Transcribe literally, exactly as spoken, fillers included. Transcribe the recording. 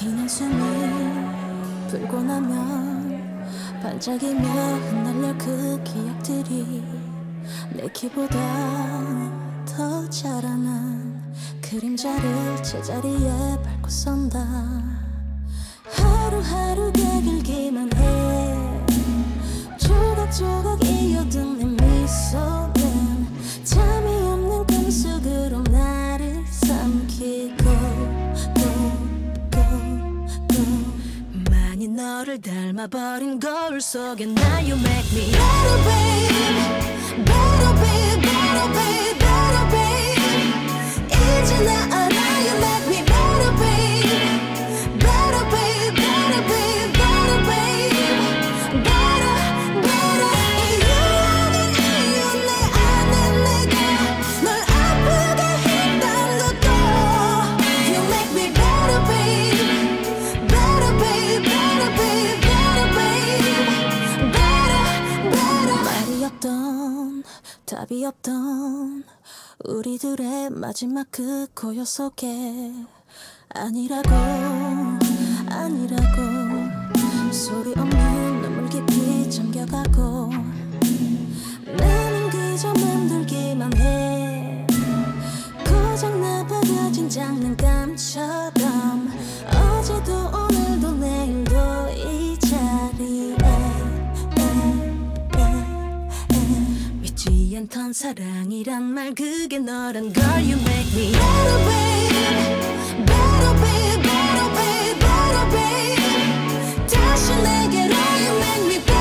막히는 숨이 불고 나면 반짝이며 흩날려 그 기억들이 내 키보다 더 자라난 그림자를 제자리에 밟고 선다. 하루하루가 길기만 해. 조각조각 이어든 내 미소는 잠이 없는 꿈속으로 나를 삼키고 go, go, go. 많이 너를 닮아버린 거울 속에 나 You make me better babe, better babe, better babe, better babe. 이제 나 알아 You make me better babe, better babe, better babe, better babe, better, better. 이유는 이유 내 안에 내가 널 아프게 했던 것도 You make me better babe, better babe, better babe, better babe, better, better. 말이 없던 답이 없던 우리들의 마지막 그 고요 속에 아니라고 아니라고 소리 없는 눈물 깊이 잠겨가고 나는 그저 맴돌기만 해. 고장나 바가진 장난감처럼 어제도 오늘도 내일도 이 자리에 믿지 않던 사랑이란 말 그게 너란 걸 You make me better babe, better babe, better babe, better babe. 다시 내게로 You make me better.